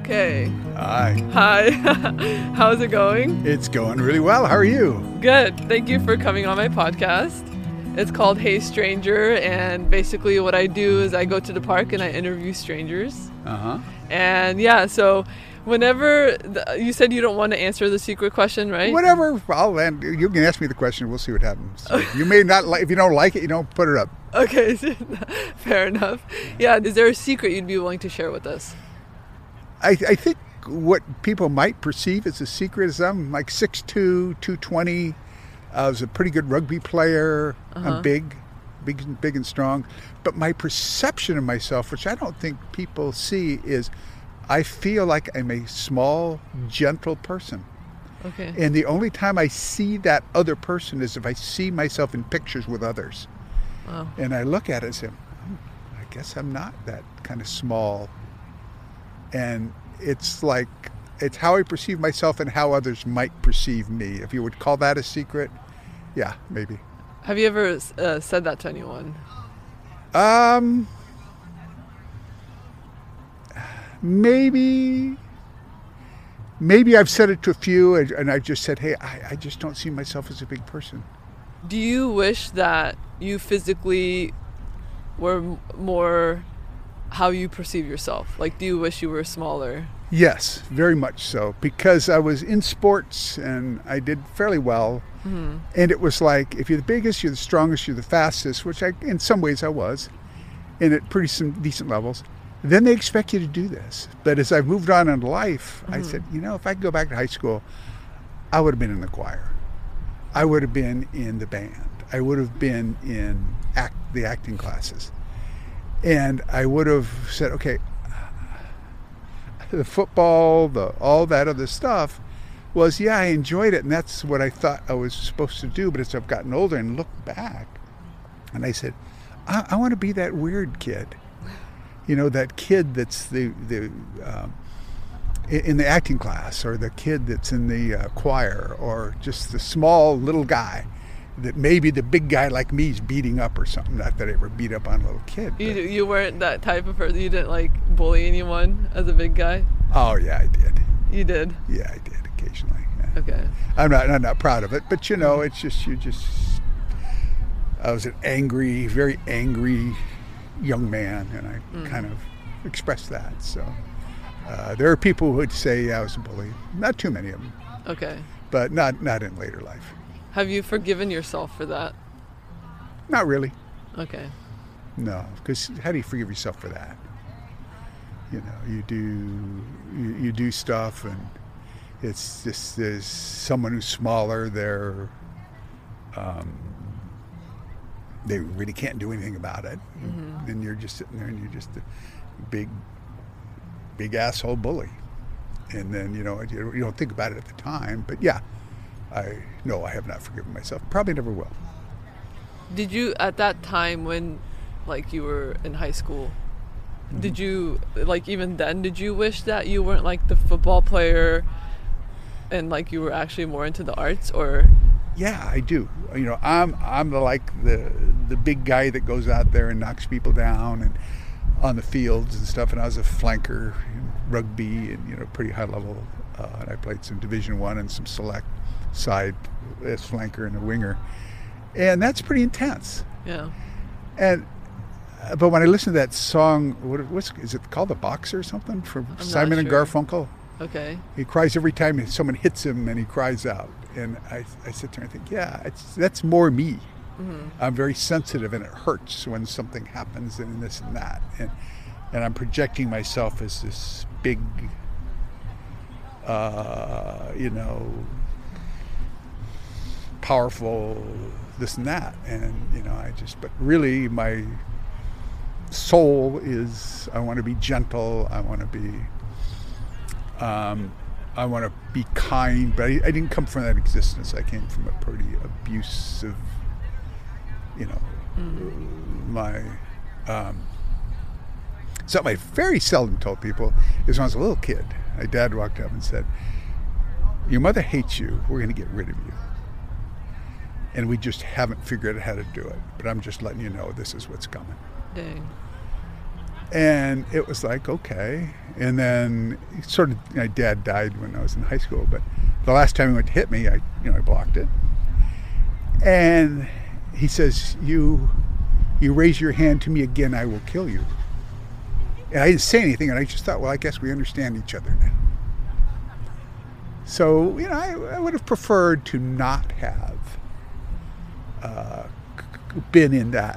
Okay. Hi. Hi. How's it going? It's going really well. How are you? Good. Thank you for coming on my podcast. It's called Hey Stranger, and basically what I do is I go to the park and I interview strangers. Uh-huh. And yeah, so whenever you said you don't want to answer the secret question, right? Whatever. You can ask me the question. We'll see what happens. You may not like. If you don't like it, you don't put it up. Okay, fair enough. Yeah, is there a secret you'd be willing to share with us? I think what people might perceive as a secret is I'm like 6'2", 220. I was a pretty good rugby player. I'm big and strong. But my perception of myself, which I don't think people see, is I feel like I'm a small, gentle person. Okay. And the only time I see that other person is if I see myself in pictures with others. Wow. And I look at it and say, I guess I'm not that kind of small. And it's how I perceive myself and how others might perceive me. If you would call that a secret, yeah, maybe. Have you ever said that to anyone? Maybe I've said it to a few, and I've just said, hey, I just don't see myself as a big person. Do you wish that you physically were more how you perceive yourself? Like, do you wish you were smaller? Yes, very much so. Because I was in sports and I did fairly well. Mm-hmm. And it was like, if you're the biggest, you're the strongest, you're the fastest, which in some ways I was, and at some decent levels. Then they expect you to do this. But as I've moved on in life, I said, if I could go back to high school, I would have been in the choir. I would have been in the band. I would have been in the acting classes. And I would have said, okay, the football, all that other stuff was, yeah, I enjoyed it. And that's what I thought I was supposed to do. But as I've gotten older and looked back, and I said, I want to be that weird kid. That kid that's in the acting class, or the kid that's in the choir, or just the small little guy that maybe the big guy like me is beating up or something. Not that I ever beat up on a little kid. You weren't that type of person? You didn't bully anyone as a big guy? Oh, yeah, I did. You did? Yeah, I did occasionally. Yeah. Okay. I'm not proud of it, but it's just I was an angry, very angry young man, and I kind of expressed that. So there are people who would say I was a bully. Not too many of them. Okay. But not in later life. Have you forgiven yourself for that? Not really. Okay. No, because how do you forgive yourself for that? You do stuff, and it's just there's someone who's smaller. They really can't do anything about it, and you're just sitting there, and you're just a big asshole bully, and then you don't think about it at the time, but yeah, I have not forgiven myself. Probably never will. Did you, at that time when you were in high school, did you even then did you wish that you weren't like the football player and you were actually more into the arts? Or yeah, I do. I'm the big guy that goes out there and knocks people down and on the fields and stuff. And I was a flanker in rugby and pretty high level. And I played some Division I and some select side as flanker and a winger. And that's pretty intense. Yeah. But when I listen to that song, is it called The Boxer or something from Simon and Garfunkel? Okay. He cries every time someone hits him, and he cries out. And I sit there and think, yeah, that's more me. Mm-hmm. I'm very sensitive, and it hurts when something happens and this and that. And I'm projecting myself as this big, powerful, this and that. And, but really my soul is, I want to be gentle. I want to be kind, but I didn't come from that existence. I came from a pretty abusive, something I very seldom told people is when I was a little kid, my dad walked up and said, your mother hates you, we're going to get rid of you. And we just haven't figured out how to do it. But I'm just letting you know this is what's coming. Dang. And it was like, okay. And then sort of, my dad died when I was in high school, but the last time he went to hit me, I blocked it. And he says, you raise your hand to me again, I will kill you. And I didn't say anything, and I just thought, well, I guess we understand each other now. So, I would have preferred to not have been in that,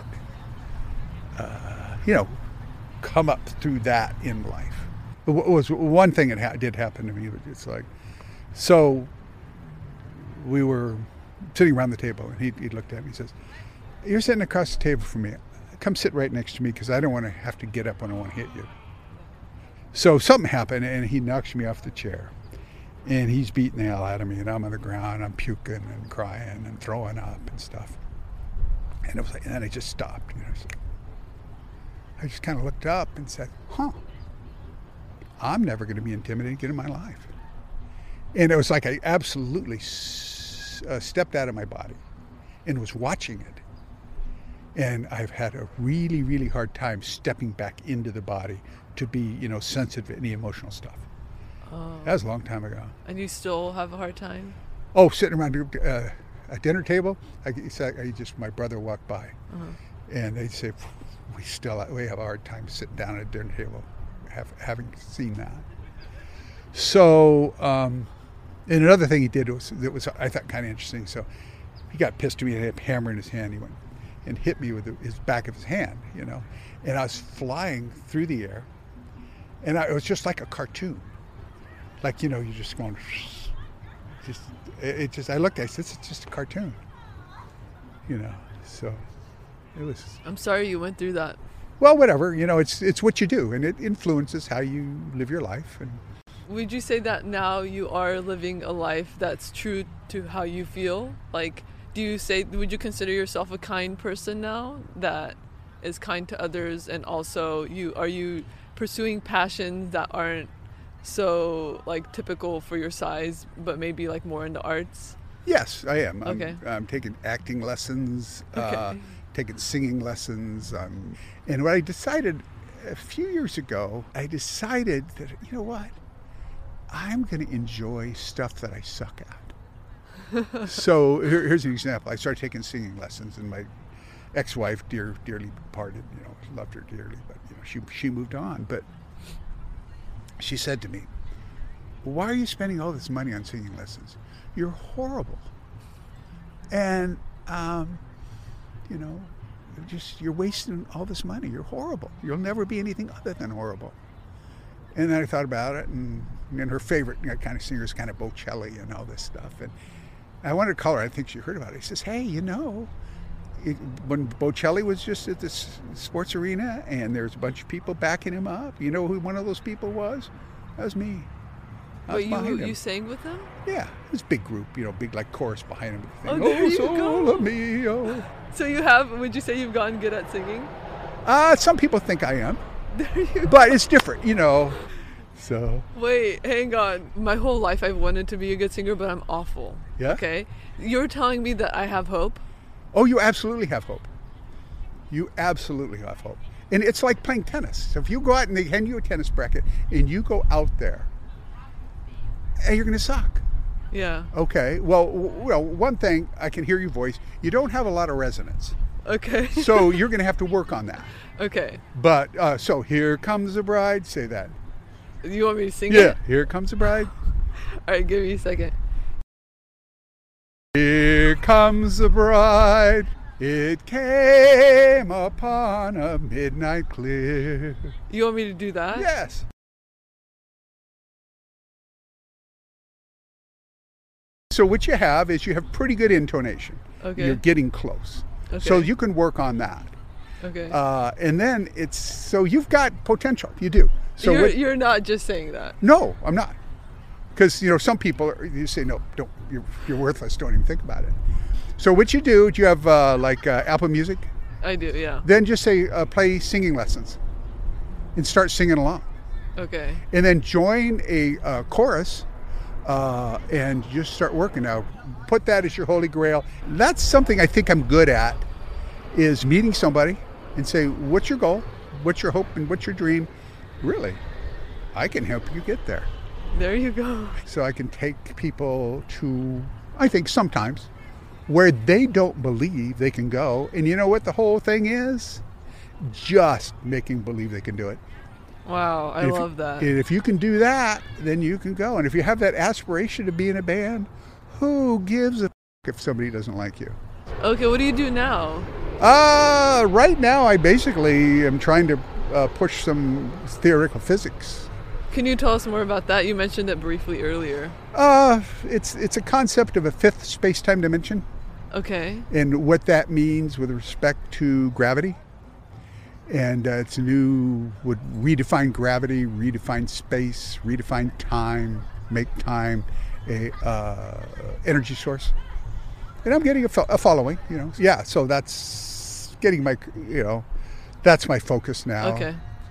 come up through that in life. It was one thing that did happen to me, but it's like, so we were sitting around the table, and he looked at me and says, you're sitting across the table from me. Come sit right next to me because I don't want to have to get up when I want to hit you. So something happened, and he knocks me off the chair. And he's beating the hell out of me, and I'm on the ground, I'm puking and crying and throwing up and stuff. And it was like, and then I just stopped. So I just kind of looked up and said, I'm never going to be intimidated again in my life. And it was like I absolutely stepped out of my body and was watching it. And I've had a really, really hard time stepping back into the body to be, sensitive to any emotional stuff. Oh. That was a long time ago. And you still have a hard time? Oh, sitting around a dinner table, my brother walked by, and they'd say, we have a hard time sitting down at a dinner table, having seen that. So, and another thing he did was I thought kind of interesting. So he got pissed at me and had a hammer in his hand. He went and hit me with his back of his hand, and I was flying through the air, and it was just like a cartoon. Like, you're just going, I looked at it, it's just a cartoon, so it was. I'm sorry you went through that. Well, whatever, it's what you do, and it influences how you live your life. And would you say that now you are living a life that's true to how you feel? Like, would you consider yourself a kind person now that is kind to others, and also are you pursuing passions that aren't so like typical for your size, but maybe like more into arts? Yes, I am. Okay. I'm taking acting lessons, okay. Taking singing lessons. And what I decided a few years ago, that, you know what? I'm going to enjoy stuff that I suck at. So here's an example. I started taking singing lessons, and my ex-wife, dearly departed, loved her dearly, but she moved on. But she said to me, why are you spending all this money on singing lessons? You're horrible. And, you're wasting all this money. You're horrible. You'll never be anything other than horrible. And then I thought about it, and her favorite kind of singer is kind of Bocelli and all this stuff. And I wanted to call her. I think she heard about it. She says, hey, when Bocelli was just at this sports arena and there's a bunch of people backing him up, you know who one of those people was? That was me. But you sang with them? Yeah, this big group, big like chorus behind him. Oh, there you go. Mio. So would you say you've gotten good at singing? Some people think I am. There you go. But it's different, So. Wait, hang on. My whole life I've wanted to be a good singer, but I'm awful. Yeah? Okay. You're telling me that I have hope? Oh, you absolutely have hope. You absolutely have hope. And it's like playing tennis. So if you go out and they hand you a tennis racket and you go out there, you're going to suck. Yeah. Okay. Well, one thing, I can hear your voice. You don't have a lot of resonance. Okay. So you're going to have to work on that. Okay. But, so here comes the bride. Say that. You want me to sing it? Yeah. Here comes the bride. All right, give me a second. Here comes the bride. It came upon a midnight clear. You want me to do that? Yes. So what you have is you have pretty good intonation. Okay. You're getting close. Okay. So you can work on that. Okay. And then so you've got potential. You do. So you're not just saying that. No, I'm not. Because, some people, you say, no, don't, you're worthless, don't even think about it. So what you do you have Apple Music? I do, yeah. Then just say, play singing lessons and start singing along. Okay. And then join a chorus and just start working. Now, put that as your holy grail. That's something I think I'm good at, is meeting somebody and say, what's your goal? what's your hope and what's your dream? Really, I can help you get there. There you go. So I can take people to, I think sometimes, where they don't believe they can go. And you know what the whole thing is? Just making believe they can do it. Wow, I love that. And if you can do that, then you can go. And if you have that aspiration to be in a band, who gives a if somebody doesn't like you? Okay, what do you do now? Right now I basically am trying to push some theoretical physics. Can you tell us more about that? You mentioned it briefly earlier. It's a concept of a fifth space-time dimension. Okay. And what that means with respect to gravity. And it's would redefine gravity, redefine space, redefine time, make time a energy source. And I'm getting a following, Yeah, so that's getting my, that's my focus now. Okay.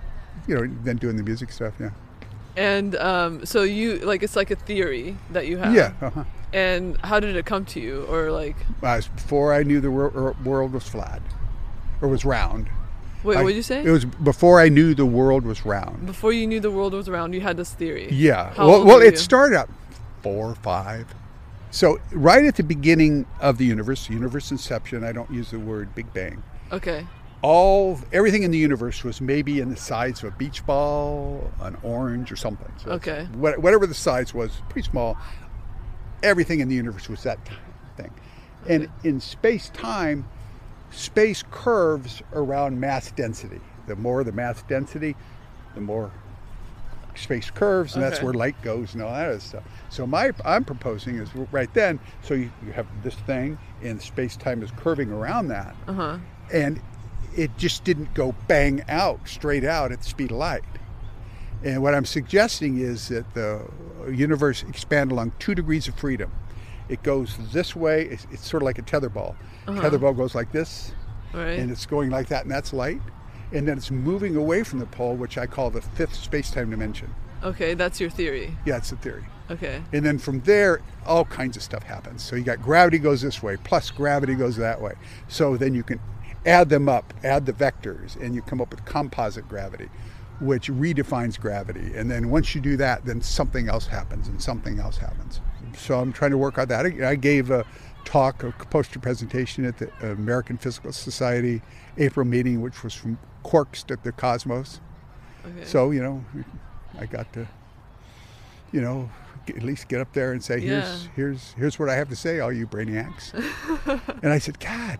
Then doing the music stuff, yeah. And so you, it's like a theory that you have. Yeah. Uh-huh. And how did it come to you? Or before I knew the world was flat or was round. Wait, what did you say? It was before I knew the world was round. Before you knew the world was round, you had this theory. Yeah. How old were it you? started out 4 or 5. So right at the beginning of the universe inception, I don't use the word Big Bang. Okay. Everything in the universe was maybe in the size of a beach ball, an orange or something. So okay. Whatever the size was, pretty small. Everything in the universe was that thing. Okay. And in space-time, space curves around mass density. The more the mass density, the more space curves, and that's where light goes and all that other stuff. So I'm proposing is right then, so you have this thing, and space-time is curving around that. Uh-huh. And it just didn't go bang out, straight out at the speed of light. And what I'm suggesting is that the universe expand along 2 degrees of freedom. It goes this way, it's sort of like a tetherball. Uh-huh. Tetherball goes like this, right. And it's going like that, and that's light. And then it's moving away from the pole, which I call the fifth space-time dimension. Okay, that's your theory. Yeah, it's the theory. Okay. And then from there, all kinds of stuff happens. So you got gravity goes this way, plus gravity goes that way. So then you can add them up, add the vectors, and you come up with composite gravity, which redefines gravity. And then once you do that, then something else happens, and something else happens. So I'm trying to work on that. I gave a talk, a poster presentation at the American Physical Society April meeting, which was from quarks to the cosmos. Okay. So, I got to, at least get up there and say, here's what I have to say, all you brainiacs. And I said, God,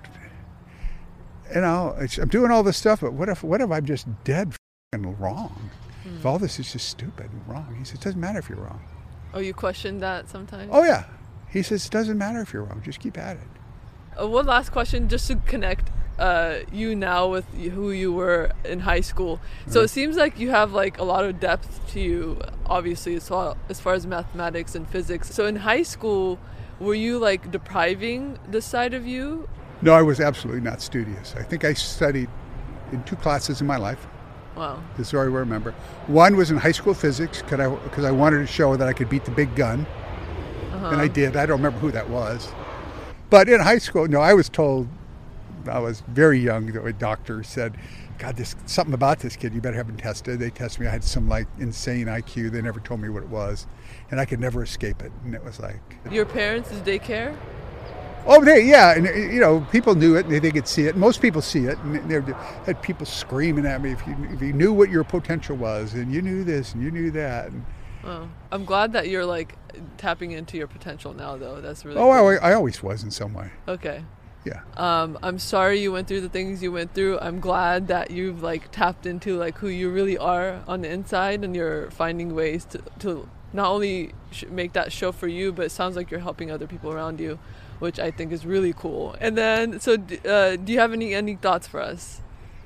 I'm doing all this stuff, but what if I'm just dead f***ing wrong? If all this is just stupid and wrong. He said, it doesn't matter if you're wrong. Oh, you questioned that sometimes? Oh, yeah. He says, it doesn't matter if you're wrong. Just keep at it. One last question, just to connect you now with who you were in high school. So it seems like you have a lot of depth to you, obviously, as far as mathematics and physics. So in high school, were you depriving this side of you? No, I was absolutely not studious. I think I studied in 2 classes in my life. Wow. This is what I remember. One was in high school physics because I wanted to show that I could beat the big gun. Uh-huh. And I did. I don't remember who that was. But in high school, I was told, I was very young, that a doctor said, God, there's something about this kid, you better have him tested. They tested me. I had some insane IQ. They never told me what it was. And I could never escape it. And it was Your parents, did they care? Oh, and people knew it, and they could see it. Most people see it, and they had people screaming at me if you knew what your potential was, and you knew this, and you knew that. And, oh, I'm glad that you're tapping into your potential now, though. That's really cool. I always was in some way. Okay. Yeah. I'm sorry you went through the things you went through. I'm glad that you've tapped into who you really are on the inside, and you're finding ways to not only make that show for you, but it sounds like you're helping other people around you, which I think is really cool. And then, so do you have any thoughts for us?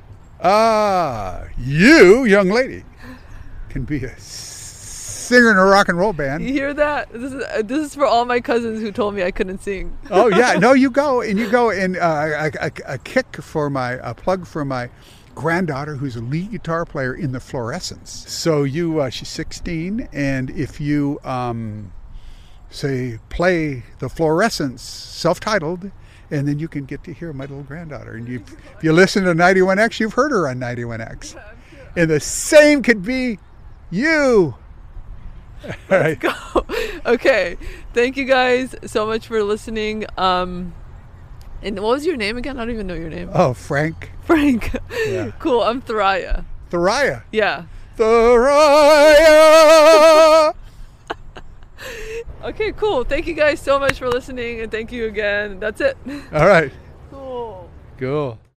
You, young lady, can be a singer in a rock and roll band. You hear that? This is for all my cousins who told me I couldn't sing. Oh yeah, no, you go and a plug for my granddaughter, who's a lead guitar player in the Fluorescence. So she's 16, and if you play the Fluorescence, self-titled, and then you can get to hear my little granddaughter. And if you listen to 91X, you've heard her on 91X. And the same could be you. All right. Go. Okay. Thank you guys so much for listening. And what was your name again? I don't even know your name. Oh, Frank. Frank. Yeah. Cool. I'm Thoraya. Thoraya. Yeah. Thoraya. Okay, cool. Thank you guys so much for listening, and thank you again. That's it. All right. Cool. Cool.